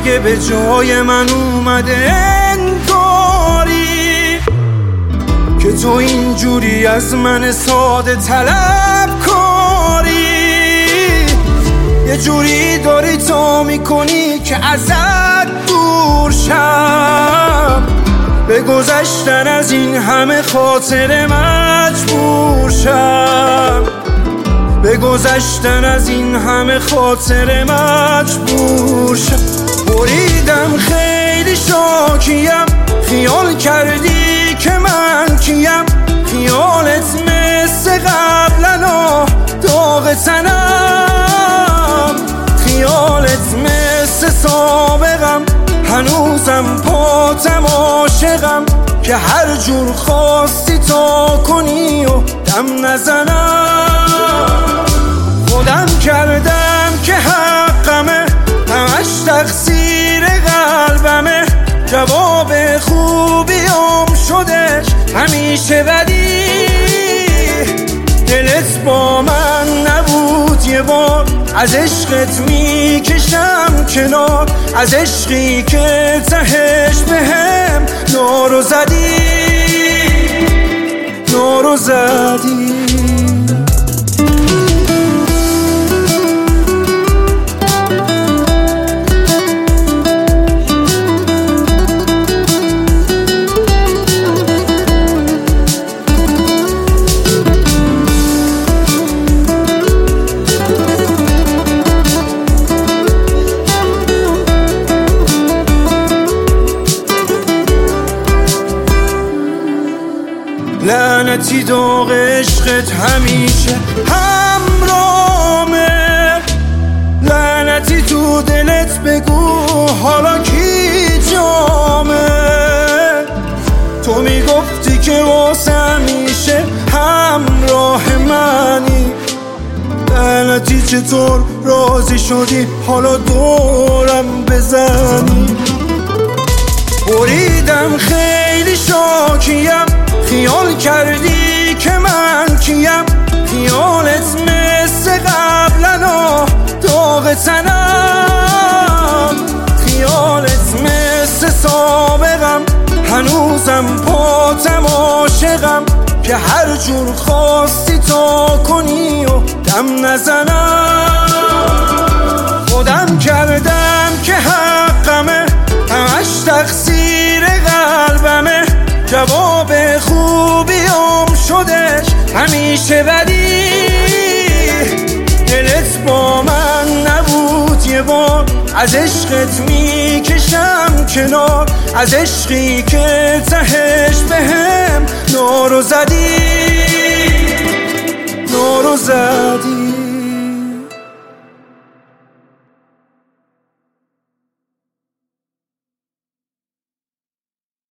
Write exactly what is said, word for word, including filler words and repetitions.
دیگه به جای من اومده انگاری که تو اینجوری از من ساده طلب کاری. یه جوری داری تو میکنی که ازت دور شم، به گذشتن از این همه خاطره مجبور شم، به گذشتن از این همه خاطره مجبور شم. بریدم خیلی شاکیم، خیال کردی که من کیم، خیالت مثل قبلنا داغ تنم، خیالت مثل سابقم هنوزم پاتم عاشقم که هر جور خواستی تا کنی و دم نزنم. خودم کردم که حقمه، همش تقصیر قلبمه، جواب خوبیام شدش همیشه بدی. دلت با من نبود یه بار، از عشقت میکشم کنار، از عشقی که تهش بهم نارو زدی، نارو زدی. لعنتی داغ عشقت همیشه همرامه، لعنتی تو دلت بگو حالا کی جامه. تو میگفتی که واسه همیشه همراه منی، لعنتی چطور راضی شدی حالا دورم بزنی. بریدم خیلی شاکیم، خیال کردی که من کیم، خیالت مثل قبلنا داغ تنم، خیالت مثل سابقم هنوزم پاتم عاشقم که هر جور خواستی تا کنی و دم نزنم. خودم کردم که حقمه، همش تقصیر قلبمه، جواب خوبیام شدش همیشه بدی. دلت با من نبود یه بار، از عشقت میکشم کنار، از عشقی که تهش بهم نارو زدی، نارو زدی.